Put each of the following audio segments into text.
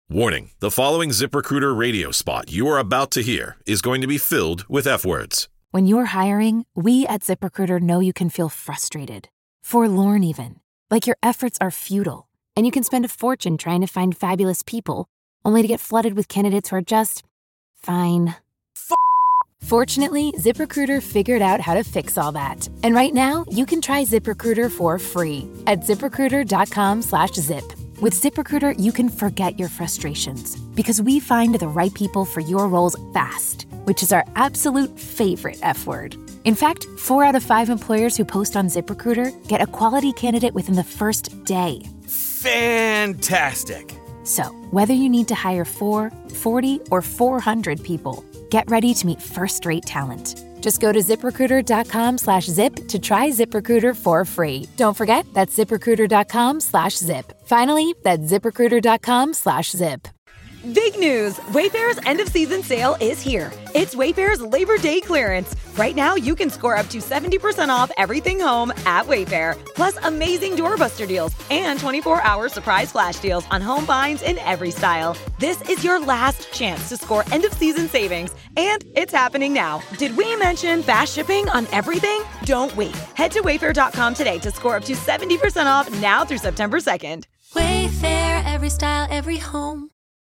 Warning, the following ZipRecruiter radio spot you are about to hear is going to be filled with F-words. When you're hiring, we at ZipRecruiter know you can feel frustrated, forlorn even, like your efforts are futile, and you can spend a fortune trying to find fabulous people, only to get flooded with candidates who are just fine. Fortunately, ZipRecruiter figured out how to fix all that. And right now, you can try ZipRecruiter for free at ZipRecruiter.com/zip. With ZipRecruiter, you can forget your frustrations because we find the right people for your roles fast, which is our absolute favorite F word. In fact, 4 out of 5 employers who post on ZipRecruiter get a quality candidate within the first day. Fantastic. So, whether you need to hire 4, 40, or 400 people, get ready to meet first-rate talent. Just go to ZipRecruiter.com/zip to try ZipRecruiter for free. Don't forget, that's ZipRecruiter.com/zip. Finally, that's ZipRecruiter.com/zip. Big news! Wayfair's end-of-season sale is here. It's Wayfair's Labor Day clearance. Right now, you can score up to 70% off everything home at Wayfair. Plus, amazing doorbuster deals and 24-hour surprise flash deals on home finds in every style. This is your last chance to score end-of-season savings, and it's happening now. Did we mention fast shipping on everything? Don't wait. Head to Wayfair.com today to score up to 70% off now through September 2nd. Wayfair, every style, every home.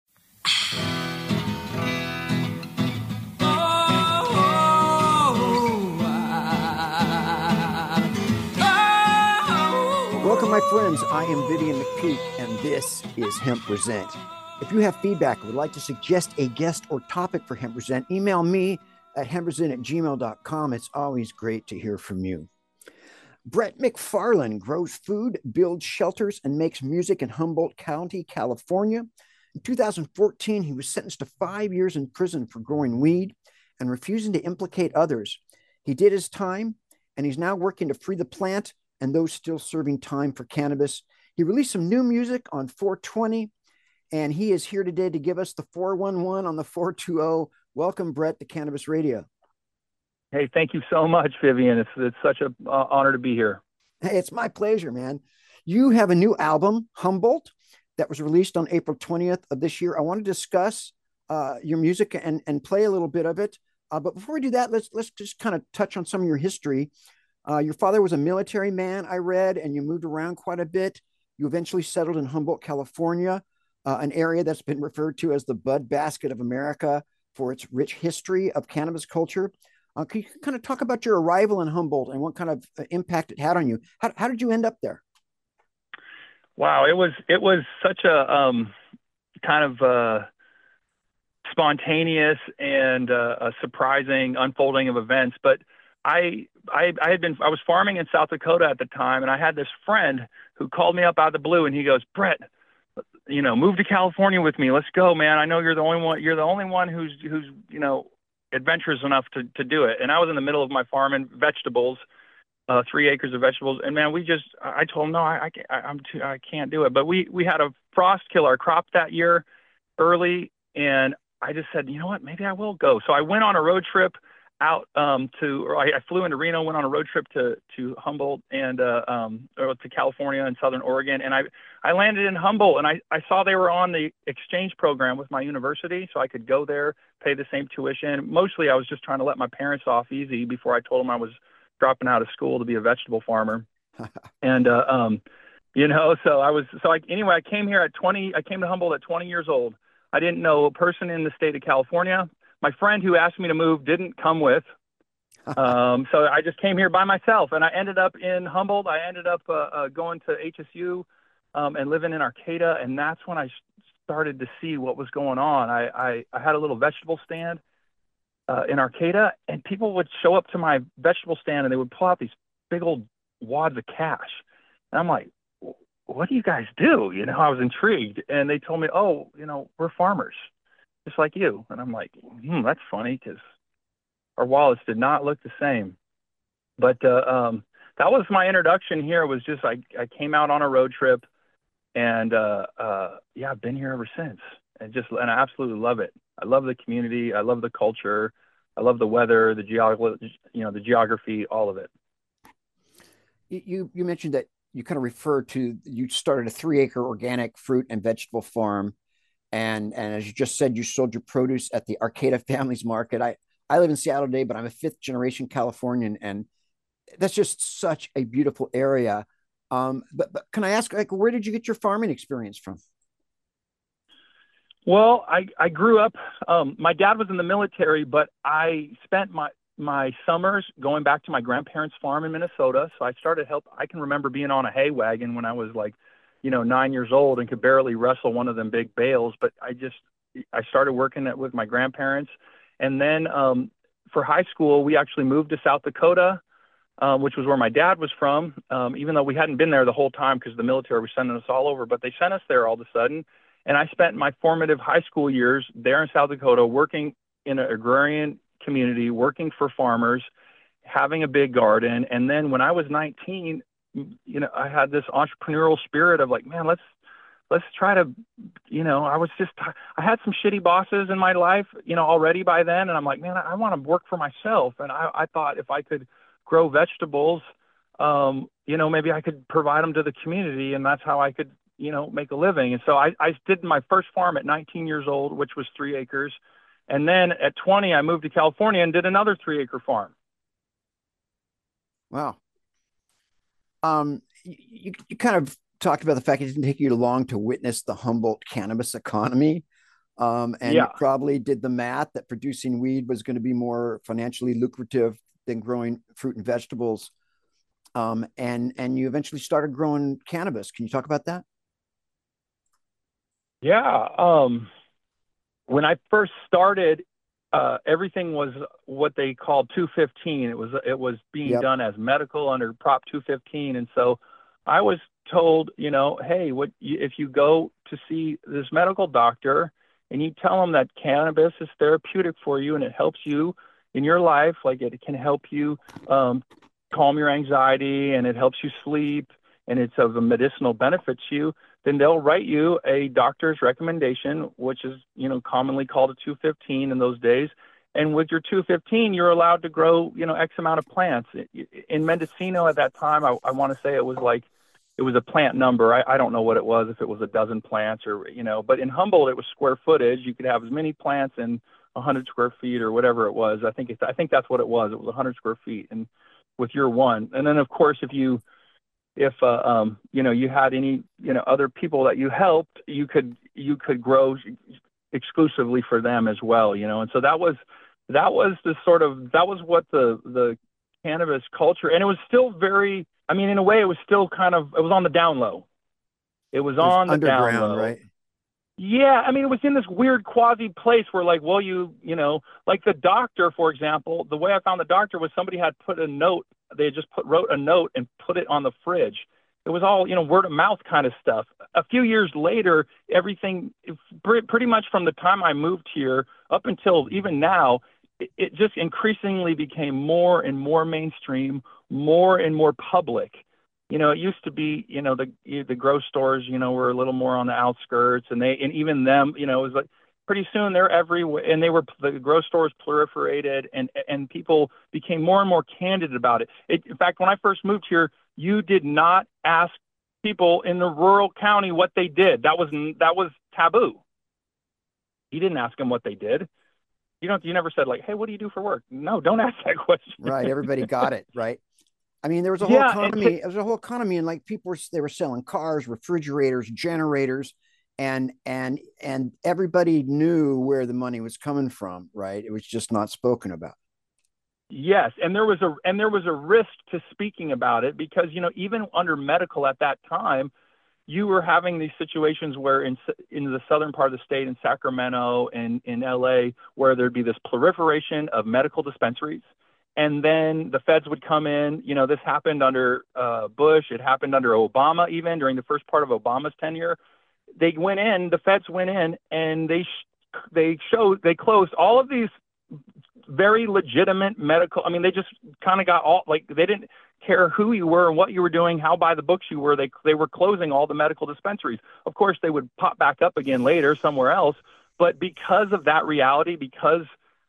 Welcome, my friends. I am Vivian McPeak, and this is Hemp Present. If you have feedback or would like to suggest a guest or topic for Hemp Present, email me at hemppresent@gmail.com. It's always great to hear from you. Brett McFarland grows food, builds shelters, and makes music in Humboldt County, California. In 2014, he was sentenced to 5 years in prison for growing weed and refusing to implicate others. He did his time, and he's now working to free the plant and those still serving time for cannabis. He released some new music on 420, and he is here today to give us the 411 on the 420. Welcome, Brett, to Cannabis Radio. Hey, thank you so much, Vivian. It's such an honor to be here. Hey, it's my pleasure, man. You have a new album, Humboldt, that was released on April 20th of this year. I want to discuss your music and play a little bit of it. But before we do that, let's just kind of touch on some of your history. Your father was a military man, I read, and you moved around quite a bit. You eventually settled in Humboldt, California, an area that's been referred to as the Bud Basket of America for its rich history of cannabis culture. Can you kind of talk about your arrival in Humboldt and what kind of impact it had on you? How did you end up there? Wow, it was such a kind of spontaneous and a surprising unfolding of events. But I was farming in South Dakota at the time, and I had this friend who called me up out of the blue, and he goes, "Brett, move to California with me. Let's go, man. I know you're the only one. You're the only one who's adventurous enough to do it." And I was in the middle of my farming vegetables. 3 acres of vegetables. And man, I told him, no, I can't do it. But we had a frost kill our crop that year early. And I just said, you know what, maybe I will go. So I went on a road trip out I flew into Reno, went on a road trip to Humboldt and to California and Southern Oregon. And I landed in Humboldt, and I saw they were on the exchange program with my university, so I could go there, pay the same tuition. Mostly I was just trying to let my parents off easy before I told them I was dropping out of school to be a vegetable farmer. And, I came here at 20, I came to Humboldt at 20 years old. I didn't know a person in the state of California. My friend who asked me to move didn't come with. So I just came here by myself, and I ended up in Humboldt. I ended up going to HSU and living in Arcata. And that's when I started to see what was going on. I had a little vegetable stand in Arcata, and people would show up to my vegetable stand and they would pull out these big old wads of cash. And I'm like, what do you guys do? I was intrigued. And they told me, we're farmers, just like you. And I'm like, that's funny, because our wallets did not look the same. But that was my introduction here. Was just, I came out on a road trip, and I've been here ever since. And I absolutely love it. I love the community. I love the culture. I love the weather, the geography, all of it. You mentioned that you kind of referred to, you started a 3-acre organic fruit and vegetable farm, And as you just said, you sold your produce at the Arcata Families Market. I live in Seattle today, but I'm a fifth generation Californian, and that's just such a beautiful area. But can I ask, like, where did you get your farming experience from? Well, I grew up, my dad was in the military, but I spent my summers going back to my grandparents' farm in Minnesota. So I can remember being on a hay wagon when I was like, 9 years old and could barely wrestle one of them big bales. But I started working with my grandparents. And then for high school, we actually moved to South Dakota, which was where my dad was from, even though we hadn't been there the whole time because the military was sending us all over. But they sent us there all of a sudden. And I spent my formative high school years there in South Dakota working in an agrarian community, working for farmers, having a big garden. And then when I was 19, I had this entrepreneurial spirit of like, man, let's try to, I had some shitty bosses in my life, already by then. And I'm like, man, I want to work for myself. And I thought if I could grow vegetables, maybe I could provide them to the community, and that's how I could, make a living. And so I did my first farm at 19 years old, which was 3 acres. And then at 20, I moved to California and did another 3-acre farm. Wow. You kind of talked about the fact it didn't take you long to witness the Humboldt cannabis economy. You probably did the math that producing weed was going to be more financially lucrative than growing fruit and vegetables. And you eventually started growing cannabis. Can you talk about that? Yeah. When I first started, everything was what they called 215. It was being done as medical under Prop 215. And so I was told, hey, if you go to see this medical doctor and you tell him that cannabis is therapeutic for you and it helps you in your life, like it can help you calm your anxiety and it helps you sleep and it's of a medicinal benefit to you, then they'll write you a doctor's recommendation, which is, commonly called a 215 in those days. And with your 215, you're allowed to grow, X amount of plants. In Mendocino at that time, I want to say it was a plant number. I don't know what it was, if it was a dozen plants or, but in Humboldt, it was square footage. You could have as many plants in 100 square feet or whatever it was. I think that's what it was. It was 100 square feet and with your one. And then of course, if you had any, other people that you helped, you could grow exclusively for them as well, And so that was what the cannabis culture, and it was still very, in a way it was still it was on the down low. It was on the down low. Right? Yeah. It was in this weird quasi place where like, well, like the doctor, for example, the way I found the doctor was somebody had put a note. They had just wrote a note and put it on the fridge. It was all, word of mouth kind of stuff. A few years later, everything pretty much from the time I moved here up until even now, it just increasingly became more and more mainstream, more and more public. It used to be, the grocery stores, were a little more on the outskirts and even them, it was like, pretty soon they're everywhere, and the grocery stores proliferated, and people became more and more candid about it. In fact, when I first moved here, you did not ask people in the rural county what they did. That was taboo. You didn't ask them what they did. You never said like, hey, what do you do for work? No, don't ask that question. Right. Everybody got it. Right. There was a whole economy. It was a whole economy, and like they were selling cars, refrigerators, generators. And everybody knew where the money was coming from, right? It was just not spoken about. Yes, and there was a risk to speaking about it because even under medical at that time, you were having these situations where in the southern part of the state, in Sacramento and in LA, where there'd be this proliferation of medical dispensaries, and then the feds would come in. This happened under Bush. It happened under Obama, even during the first part of Obama's tenure. The feds went in and they closed all of these very legitimate medical. They just kind of got all, like, they didn't care who you were and what you were doing, how by the books you were. They were closing all the medical dispensaries. Of course, they would pop back up again later somewhere else. But because of that reality, because,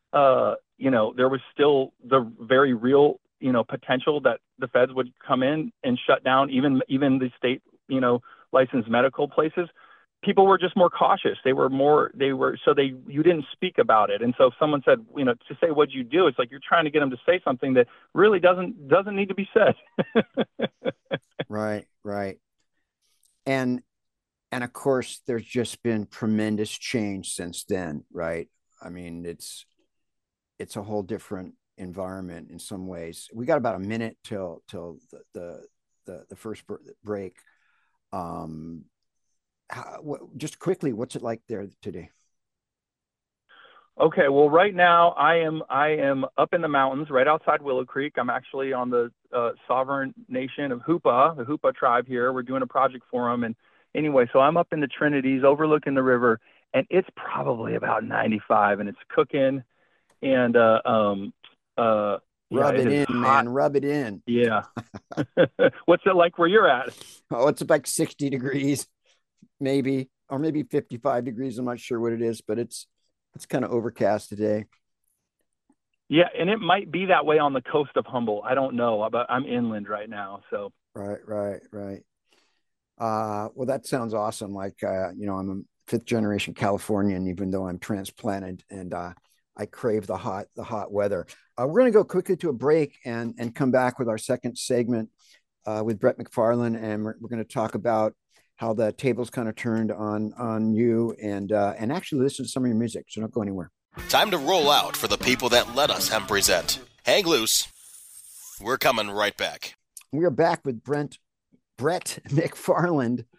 there was still the very real, potential that the feds would come in and shut down even the state, licensed medical places. people were just more cautious. You didn't speak about it. And so if someone said, to say what'd you do, it's like you're trying to get them to say something that really doesn't need to be said. Right. And of course, there's just been tremendous change since then, right? I mean, it's a whole different environment in some ways. We got about a minute till the first break. Just quickly, what's it like there today? Okay, well, right now I am up in the mountains, right outside Willow Creek. I'm actually on the sovereign nation of Hoopa, the Hoopa tribe here. We're doing a project for them, and anyway, so I'm up in the Trinities, overlooking the river, and it's probably about 95, and it's cooking, and rub it in, hot. Man. Rub it in. Yeah. What's it like where you're at? Oh, it's like 60 degrees, maybe, or maybe 55 degrees. I'm not sure what it is, but it's kind of overcast today. Yeah, and it might be that way on the coast of Humboldt. I don't know, but I'm inland right now, so. Right. Well, that sounds awesome. Like, I'm a fifth generation Californian, even though I'm transplanted, and I crave the hot weather. We're going to go quickly to a break and come back with our second segment with Brett McFarlane, and we're going to talk about how the tables kind of turned on you and actually listen to some of your music. So don't go anywhere. Time to roll out for the people that let us hemp present. Hang loose. We're coming right back. We are back with Brett McFarlane.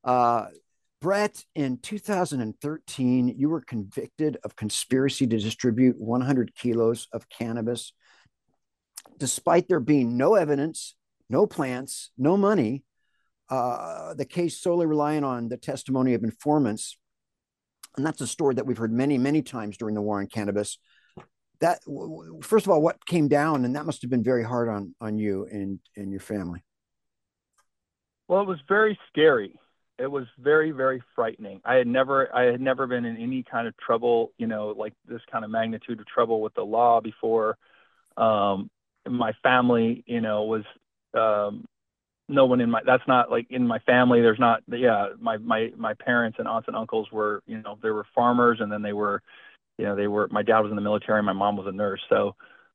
Brett, in 2013, you were convicted of conspiracy to distribute 100 kilos of cannabis. Despite there being no evidence, no plants, no money, the case solely relying on the testimony of informants. And that's a story that we've heard many, many times during the war on cannabis. That, first of all, what came down, and that must have been very hard on you and your family. Well, it was very scary. It was very, very frightening. I had never been in any kind of trouble, like this kind of magnitude of trouble with the law before. My family, was, no one that's not like in my family. There's not, my parents and aunts and uncles were, they were farmers, and then they were, my dad was in the military, my mom was a nurse. So,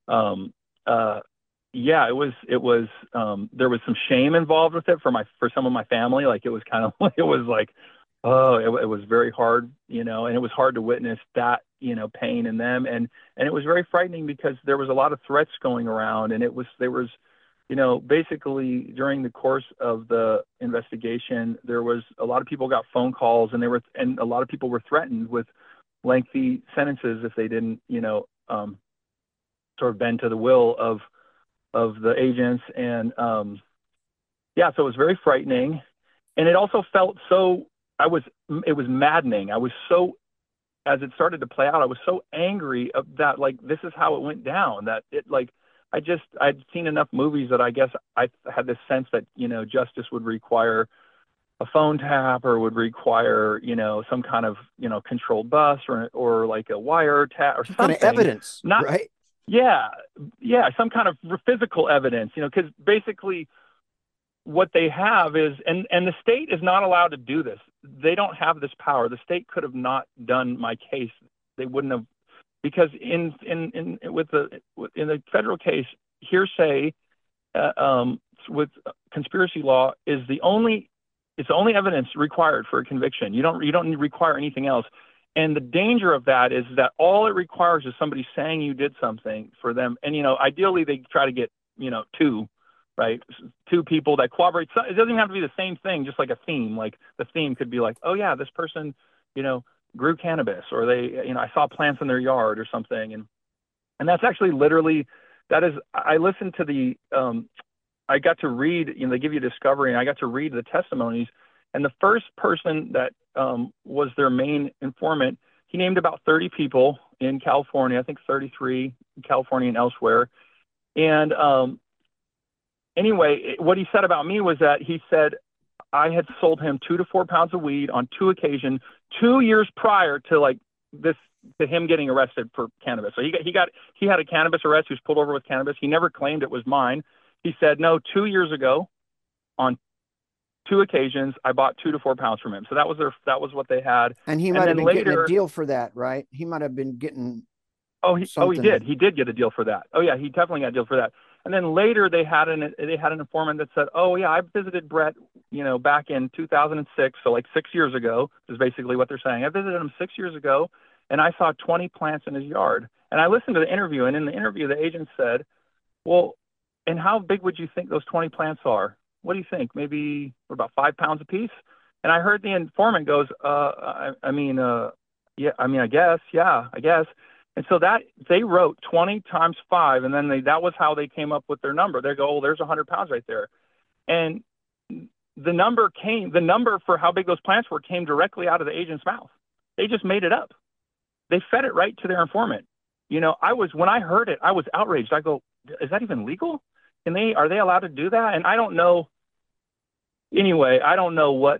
it was, there was some shame involved with it for some of my family. Like, it was kind of, it was like, it was very hard, and it was hard to witness that, pain in them. And it was very frightening because there was a lot of threats going around, and there was, basically during the course of the investigation, there was a lot of people got phone calls, and a lot of people were threatened with lengthy sentences if they didn't, sort of bend to the will of the agents. And, so it was very frightening. And it also felt it was maddening. I was so, as it started to play out, I was so angry that, like, this is how it went down, that it, like, I'd seen enough movies that I guess I had this sense that, justice would require a phone tap, or would require, some kind of, controlled bus or like a wire tap or something. Kind of evidence, right? Yeah. Some kind of physical evidence, because basically what they have is, and the state is not allowed to do this. They don't have this power. The state could have not done my case. They wouldn't have, because in the federal case, hearsay with conspiracy law is it's the only evidence required for a conviction. You don't require anything else. And the danger of that is that all it requires is somebody saying you did something for them. And, ideally they try to get, two people that corroborate. It doesn't even have to be the same thing, just like a theme. Like the theme could be like, oh yeah, this person, grew cannabis, or they, I saw plants in their yard or something. And that's actually literally, I listened to I got to read, they give you discovery, and I got to read the testimonies. And the first person that was their main informant, he named about 30 people in California, I think 33 in California and elsewhere. And anyway, what he said about me was that he said I had sold him 2 to 4 pounds of weed on 2 occasions, 2 years prior to like this, to him getting arrested for cannabis. So he had a cannabis arrest. He was pulled over with cannabis. He never claimed it was mine. He said, no, 2 years ago, on 2 occasions, I bought 2 to 4 pounds from him. So that was what they had. And he might have been getting a deal for that, right? He might have been getting. He did. He did get a deal for that. Oh yeah, he definitely got a deal for that. And then later they had an informant that said, "Oh yeah, I visited Brett, back in 2006, so like 6 years ago." Is basically what they're saying. I visited him 6 years ago, and I saw 20 plants in his yard. And I listened to the interview, and in the interview, the agent said, "Well, and how big would you think those 20 plants are? What do you think? Maybe about 5 pounds a piece?" And I heard the informant goes, I guess. And so that they wrote 20 times 5, and then that was how they came up with their number. They go, "Oh, there's 100 pounds right there." And the number for how big those plants were came directly out of the agent's mouth. They just made it up. They fed it right to their informant. When I heard it, I was outraged. I go, "Is that even legal? Are they allowed to do that?" And I don't know. Anyway, I don't know what,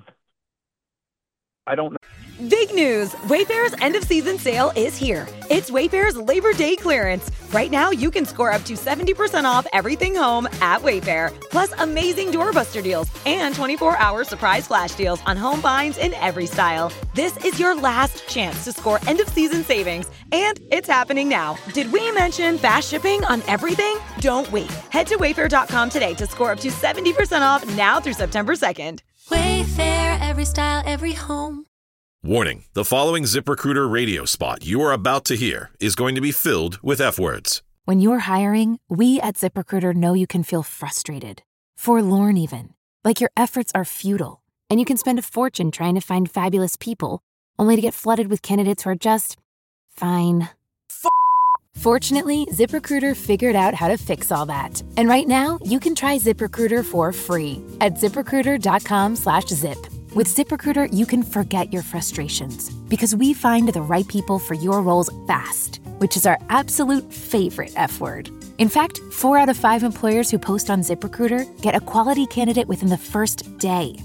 I don't know. Big news! Wayfair's end-of-season sale is here. It's Wayfair's Labor Day clearance. Right now, you can score up to 70% off everything home at Wayfair. Plus, amazing doorbuster deals and 24-hour surprise flash deals on home finds in every style. This is your last chance to score end-of-season savings, and it's happening now. Did we mention fast shipping on everything? Don't wait. Head to Wayfair.com today to score up to 70% off now through September 2nd. Wayfair, every style, every home. Warning, the following ZipRecruiter radio spot you are about to hear is going to be filled with F-words. When you're hiring, we at ZipRecruiter know you can feel frustrated, forlorn even, like your efforts are futile, and you can spend a fortune trying to find fabulous people, only to get flooded with candidates who are just fine. Fortunately, ZipRecruiter figured out how to fix all that. And right now, you can try ZipRecruiter for free at ZipRecruiter.com/zip. With ZipRecruiter, you can forget your frustrations because we find the right people for your roles fast, which is our absolute favorite F word. In fact, 4 out of 5 employers who post on ZipRecruiter get a quality candidate within the first day.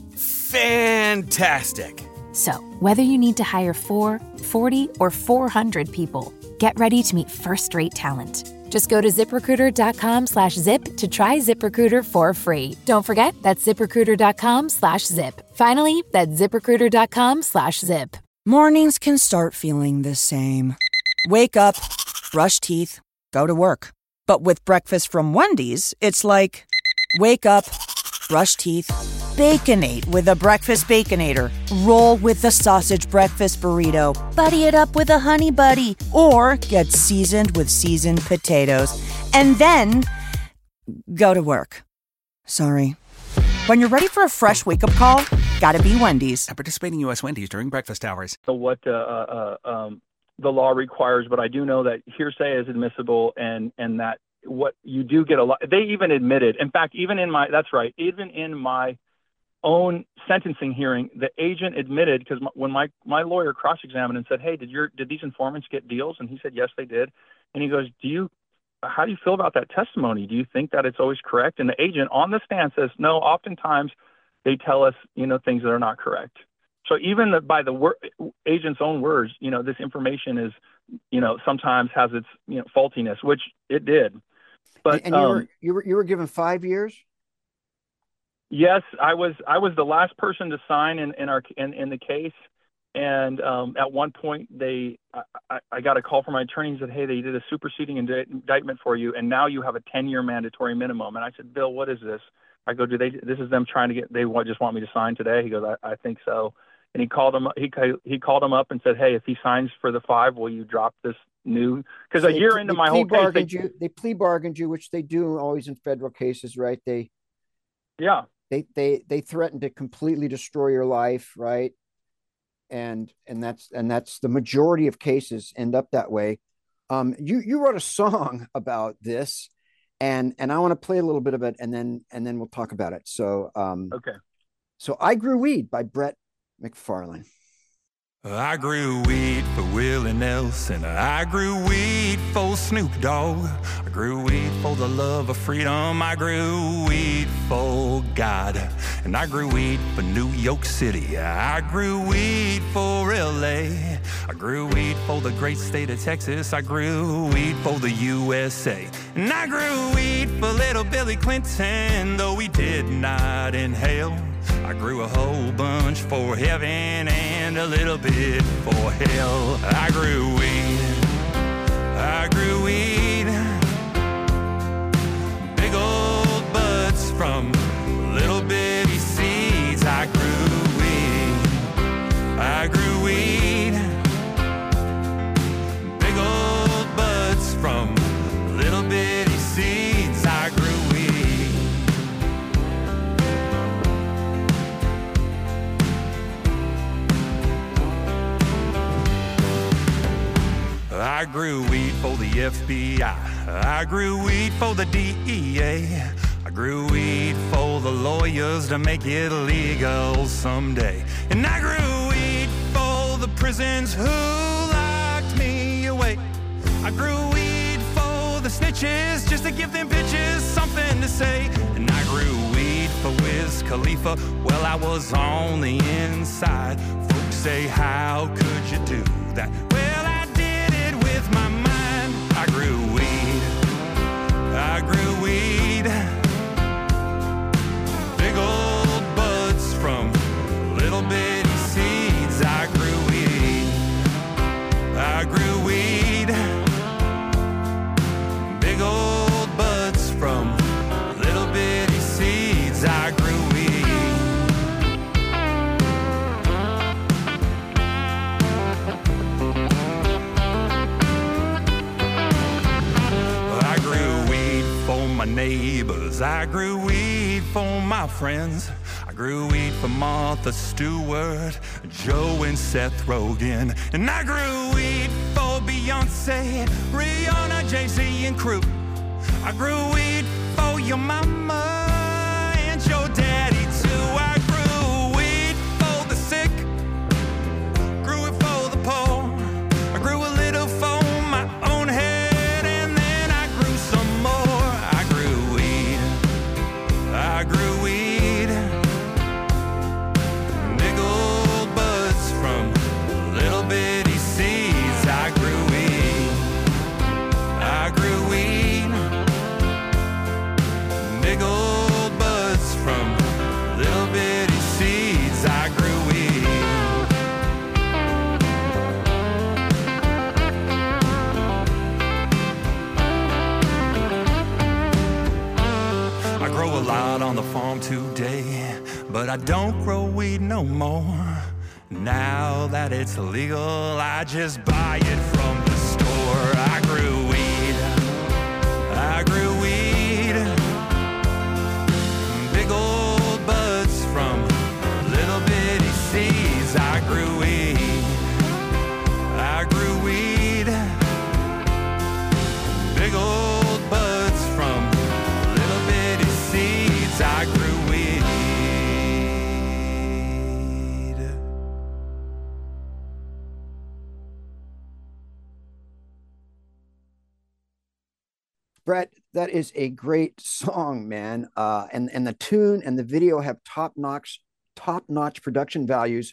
Fantastic. So, whether you need to hire 4, 40, or 400 people, get ready to meet first-rate talent. Just go to ZipRecruiter.com/zip to try ZipRecruiter for free. Don't forget, that's ZipRecruiter.com/zip. Finally, that's ZipRecruiter.com/zip. Mornings can start feeling the same. Wake up, brush teeth, go to work. But with breakfast from Wendy's, it's like, wake up, brush teeth, Baconate with a breakfast Baconator. Roll with the sausage breakfast burrito. Buddy it up with a honey buddy. Or get seasoned with seasoned potatoes. And then go to work. Sorry. When you're ready for a fresh wake-up call, gotta be Wendy's. At participating U.S. Wendy's during breakfast hours. What the law requires, but I do know that hearsay is admissible, and that what you do get a lot. They even admitted. In fact, even in my own sentencing hearing, the agent admitted, because when my lawyer cross-examined and said, "Hey, did these informants get deals?" And he said, "Yes, they did." And he goes, how do you feel about that testimony? Do you think that it's always correct? And the agent on the stand says, "No, oftentimes they tell us, things that are not correct." So even by the agent's own words, this information is, sometimes has its, faultiness, which it did. But you were given 5 years. Yes, I was the last person to sign in the case, and at one point I got a call from my attorney and said, "Hey, they did a superseding indictment for you, and now you have a 10-year mandatory minimum." And I said, "Bill, what is this?" I go, "This is them trying to get? They just want me to sign today?" He goes, "I think so." And he called him up and said, "Hey, if he signs for the 5, will you drop this new?" Because a year into my whole case, they plea bargained you, which they do always in federal cases, right? They threaten to completely destroy your life, right? And that's the majority of cases end up that way. You wrote a song about this, and I want to play a little bit of it, and then we'll talk about it. So okay. So I Grew Weed by Brett McFarlane. I grew weed for Willie Nelson. I grew weed for Snoop Dogg. I grew weed for the love of freedom. I grew weed for God. And I grew weed for New York City. I grew weed for LA. I grew weed for the great state of Texas. I grew weed for the USA. And I grew weed for little Billy Clinton, though he did not inhale. I grew a whole bunch for heaven and a little bit for hell. I grew weed. I grew weed. Big old buds from little bitty seeds. I grew weed. I grew weed. Big old buds from little bitty seeds. I grew weed. I grew weed for the FBI. I grew weed for the DEA. I grew weed for the lawyers to make it legal someday. And I grew weed for the prisons who locked me away. I grew weed for the snitches just to give them bitches something to say. And I grew weed for Wiz Khalifa. Well, I was on the inside. Folks say, how could you do that? Well, I did it with my mind. I grew weed. I grew weed. Big old buds from little bitty seeds. I grew weed. I grew weed. Big old buds from little bitty seeds. I grew weed. I grew weed for my neighbors. I grew weed for my friends. I grew weed for Martha Stewart, Joe and Seth Rogen. And I grew weed for Beyonce, Rihanna, Jay-Z and crew. I grew weed for your mama and your daddy too. I grew weed for the sick, grew it for the poor. I grew a little for my own head, and then I grew some more. I grew weed. I grew weed. Big old buds from little bitty seeds. I grew weed. I grew weed. Big old buds from little bitty seeds. I grew weed. I grow a lot on the farm today, but I don't grow weed no more. Now that it's legal, I just buy it from the store. I grew weed. I grew weed. Big old buds from little bitty seeds. I grew weed. I grew weed. Big old buds from little bitty seeds. I grew weed. Brett, that is a great song, man. And the tune and the video have top-notch production values.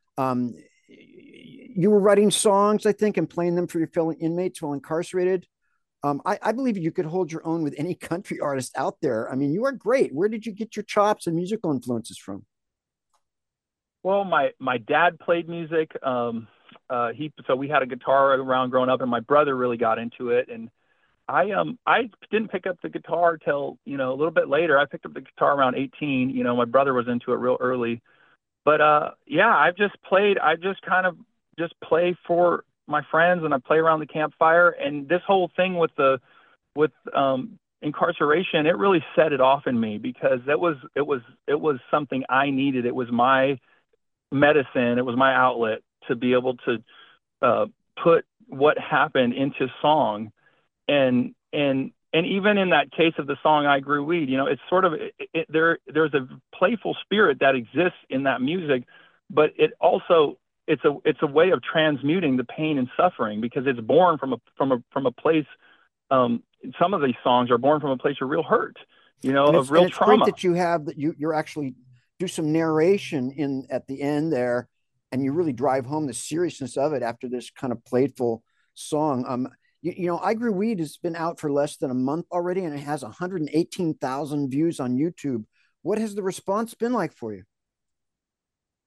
You were writing songs, I think, and playing them for your fellow inmates while incarcerated. I believe you could hold your own with any country artist out there. I mean, you are great. Where did you get your chops and musical influences from? Well, my dad played music. So we had a guitar around growing up, and my brother really got into it. And I didn't pick up the guitar till, a little bit later. I picked up the guitar around 18. My brother was into it real early. But I just kind of play for my friends, and I play around the campfire. And this whole thing with incarceration, it really set it off in me, because it was something I needed. It was my medicine. It was my outlet to be able to put what happened into song. And even in that case of the song "I Grew Weed," it's sort of there's a playful spirit that exists in that music, but it also it's a way of transmuting the pain and suffering, because it's born from a place. Some of these songs are born from a place of real hurt, of real trauma. It's great that you have that you're actually do some narration at the end there, and you really drive home the seriousness of it after this kind of playful song. I Grew Weed has been out for less than a month already, and it has 118,000 views on YouTube. What has the response been like for you?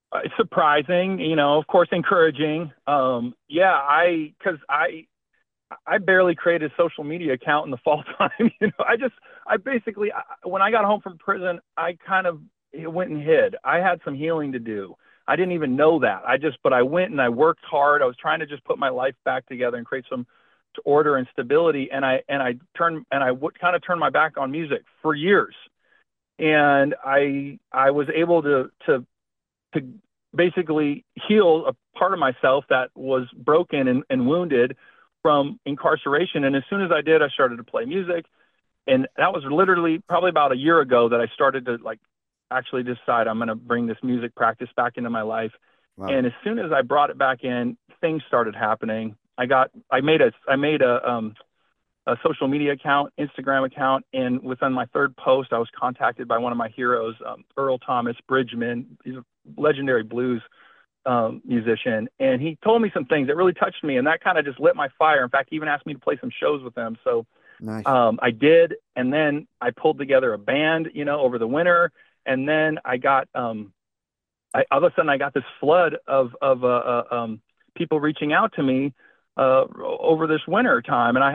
It's surprising, of course, encouraging. Because I barely created a social media account in the fall time. When I got home from prison, it went and hid. I had some healing to do. I didn't even know that. But I went and I worked hard. I was trying to just put my life back together and create some order and stability. And I kind of turned my back on music for years. And I was able to basically heal a part of myself that was broken and wounded from incarceration. And as soon as I did, I started to play music. And that was literally probably about a year ago that I started to actually decide I'm going to bring this music practice back into my life. Wow. And as soon as I brought it back in, things started happening. I made a social media account, Instagram account. And within my third post, I was contacted by one of my heroes, Earl Thomas Bridgman. He's a legendary blues musician. And he told me some things that really touched me. And that kind of just lit my fire. In fact, he even asked me to play some shows with him. So nice. I did. And then I pulled together a band, over the winter. And then I got, all of a sudden I got this flood of people reaching out to me over this winter time. And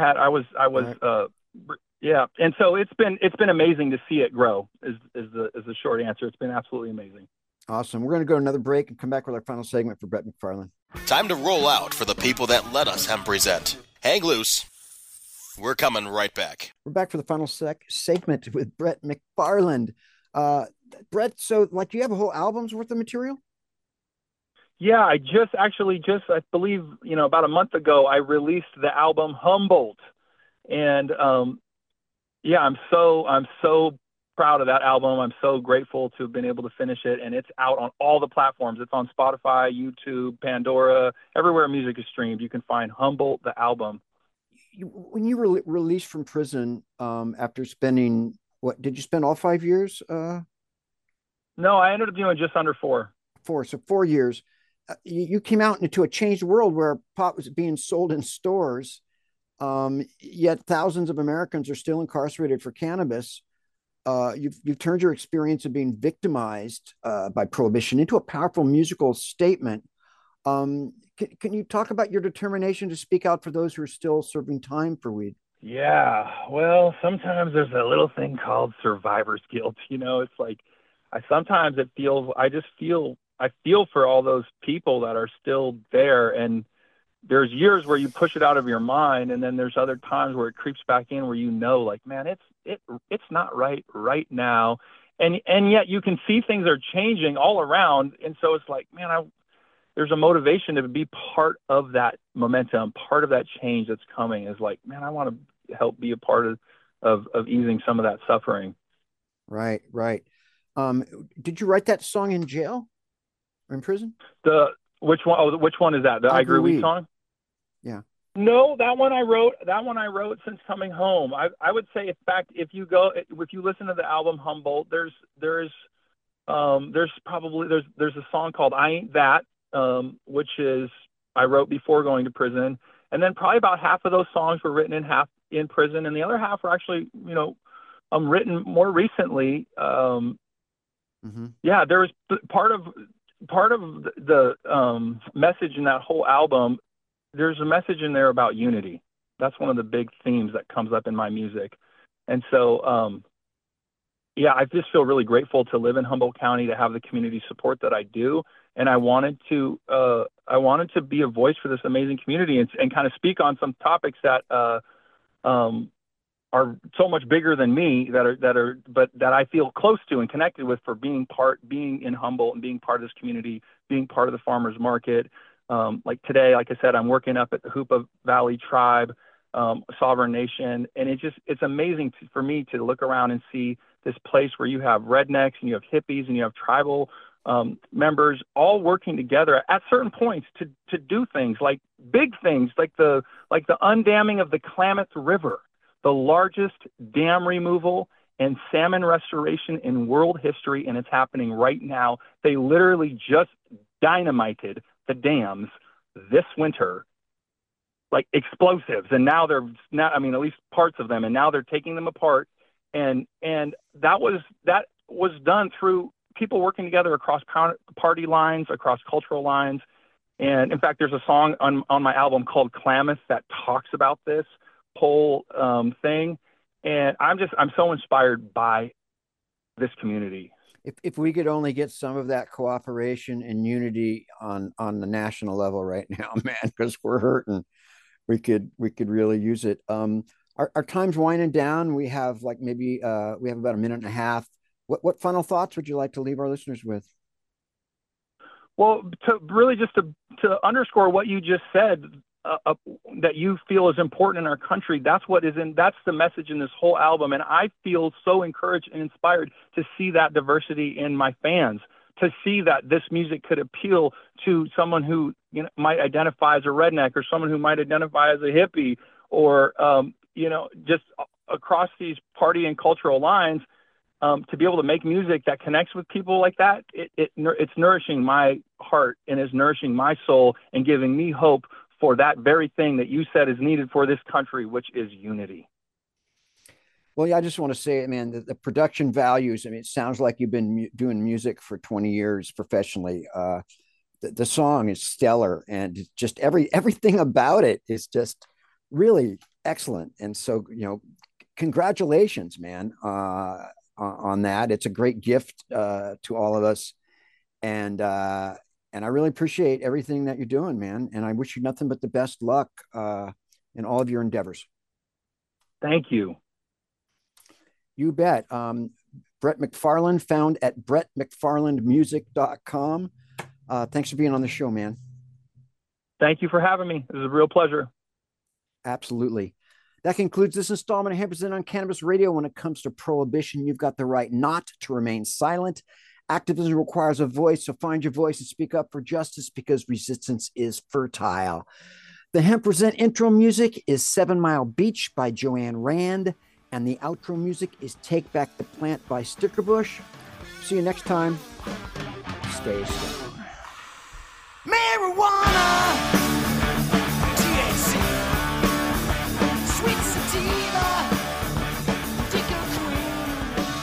yeah. And so it's been amazing to see it grow is the short answer. It's been absolutely amazing. Awesome. We're going to go to another break and come back with our final segment for Brett McFarland. Time to roll out for the people that let us hemp present. Hang loose. We're coming right back. We're back for the final segment with Brett McFarland. Brett, so do you have a whole album's worth of material? Yeah, I believe, about a month ago, I released the album Humboldt. And, I'm so proud of that album. I'm so grateful to have been able to finish it. And it's out on all the platforms. It's on Spotify, YouTube, Pandora, everywhere music is streamed. You can find Humboldt, the album. When you were released from prison, after spending, did you spend all 5 years? No, I ended up doing just under 4. 4 years. You came out into a changed world where pot was being sold in stores, yet thousands of Americans are still incarcerated for cannabis. You've turned your experience of being victimized by prohibition into a powerful musical statement. Can you talk about your determination to speak out for those who are still serving time for weed? Yeah, well, sometimes there's a little thing called survivor's guilt. It's like I feel for all those people that are still there. And there's years where you push it out of your mind. And then there's other times where it creeps back in where man, it's not right now. And yet you can see things are changing all around. And so it's like, man, there's a motivation to be part of that momentum, part of that change that's coming. Is like, man, I want to help be a part of easing some of that suffering. Right. Did you write that song in jail or in prison? Which one is that? The I Grew Weed song? Yeah. No, that one I wrote since coming home. I would say, in fact, if you listen to the album Humboldt, there's a song called I Ain't That, which is I wrote before going to prison. And then probably about half of those songs were written in prison, and the other half were actually, written more recently. Yeah, there was part of the message in that whole album. There's a message in there about unity. That's one of the big themes that comes up in my music. And so, I just feel really grateful to live in Humboldt County, to have the community support that I do. And I wanted to be a voice for this amazing community and kind of speak on some topics that are so much bigger than me, but that I feel close to and connected with for being in Humboldt and being part of this community, being part of the farmers market. Like today, like I said, I'm working up at the Hoopa Valley Tribe, Sovereign Nation. And it's amazing for me to look around and see this place where you have rednecks and you have hippies and you have tribal members all working together at certain points to do things like big things, like the undamming of the Klamath River, the largest dam removal and salmon restoration in world history. And it's happening right now. They literally just dynamited the dams this winter, like explosives. And now at least parts of them, and now they're taking them apart. And that was done through people working together across party lines, across cultural lines. And in fact, there's a song on my album called Klamath that talks about this whole thing. And I'm so inspired by this community. If we could only get some of that cooperation and unity on the national level right now, man, because we're hurting, we could really use it. Our time's winding down. We have about a minute and a half. What final thoughts would you like to leave our listeners with? Well, to underscore what you just said, that you feel is important in our country. That's the message in this whole album. And I feel so encouraged and inspired to see that diversity in my fans, to see that this music could appeal to someone who might identify as a redneck, or someone who might identify as a hippie, or, just across these party and cultural lines, to be able to make music that connects with people like that. It's nourishing my heart and is nourishing my soul and giving me hope for that very thing that you said is needed for this country, which is unity. Well, yeah, I just want to say, man, the production values, it sounds like you've been doing music for 20 years professionally. The song is stellar, and just everything about it is just really excellent. And so, congratulations, man, on that. It's a great gift to all of us. And I really appreciate everything that you're doing, man. And I wish you nothing but the best luck in all of your endeavors. Thank you. You bet. Brett McFarland, found at brettmcfarlandmusic.com. Thanks for being on the show, man. Thank you for having me. It was a real pleasure. Absolutely. That concludes this installment of Hemp on Cannabis Radio. When it comes to prohibition, you've got the right not to remain silent. Activism requires a voice, so find your voice and speak up for justice, because resistance is fertile. The Hemp Present intro music is 7 Mile Beach by Joanne Rand, and the outro music is Take Back the Plant by Stickerbush. See you next time. Stay strong. Marijuana, THC, sweet sativa, Dicker Queen,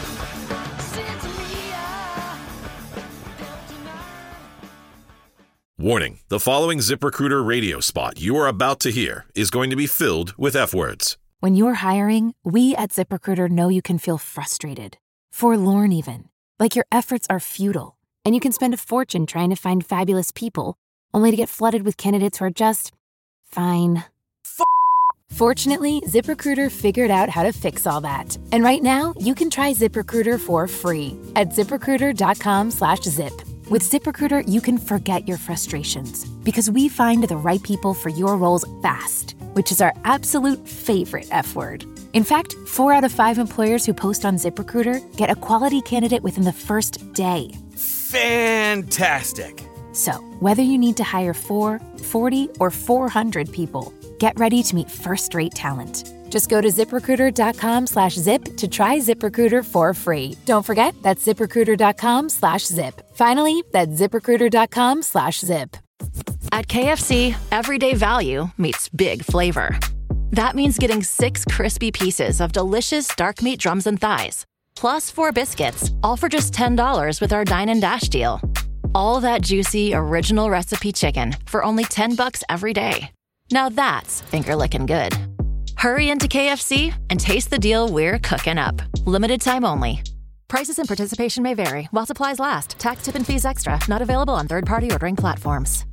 Santeria, Delta 9. Warning, the following ZipRecruiter radio spot you are about to hear is going to be filled with F-words. When you're hiring, we at ZipRecruiter know you can feel frustrated, forlorn even, like your efforts are futile, and you can spend a fortune trying to find fabulous people, only to get flooded with candidates who are just fine. Fortunately, ZipRecruiter figured out how to fix all that. And right now, you can try ZipRecruiter for free at ZipRecruiter.com/zip. With ZipRecruiter, you can forget your frustrations, because we find the right people for your roles fast, which is our absolute favorite F word. In fact, 4 out of 5 employers who post on ZipRecruiter get a quality candidate within the first day. Fantastic. So, whether you need to hire 4, 40, or 400 people, get ready to meet first-rate talent. Just go to ZipRecruiter.com/zip to try ZipRecruiter for free. Don't forget, that's ZipRecruiter.com/zip. Finally, that's ZipRecruiter.com/zip. At KFC, everyday value meets big flavor. That means getting 6 crispy pieces of delicious dark meat drums and thighs, plus 4 biscuits, all for just $10 with our Dine and Dash deal. All that juicy, original recipe chicken for only $10 every day. Now that's finger-licking good. Hurry into KFC and taste the deal we're cooking up. Limited time only. Prices and participation may vary while supplies last. Tax, tip, and fees extra. Not available on third-party ordering platforms.